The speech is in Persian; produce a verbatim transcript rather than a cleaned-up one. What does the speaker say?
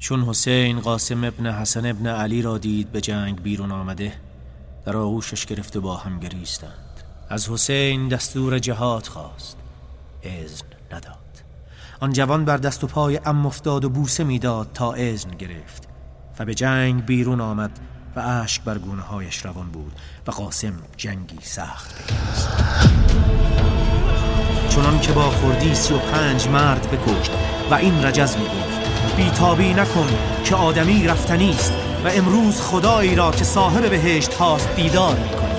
چون حسین قاسم ابن حسن ابن علی را دید به جنگ بیرون آمده، در آغوشش گرفته با هم گریستند. از حسین دستور جهاد خواست، اذن نداد. آن جوان بر دست و پای عم افتاد و بوسه میداد تا اذن گرفت و به جنگ بیرون آمد و اشک بر گونه هایش روان بود و قاسم جنگی سخت پیوست. چنان که با خردی سی و پنج مرد بکشت و این رجز می گفت بیتابی نکن که آدمی رفتنی است و امروز خدایی را که صاحب بهشت هاست دیدار می کن.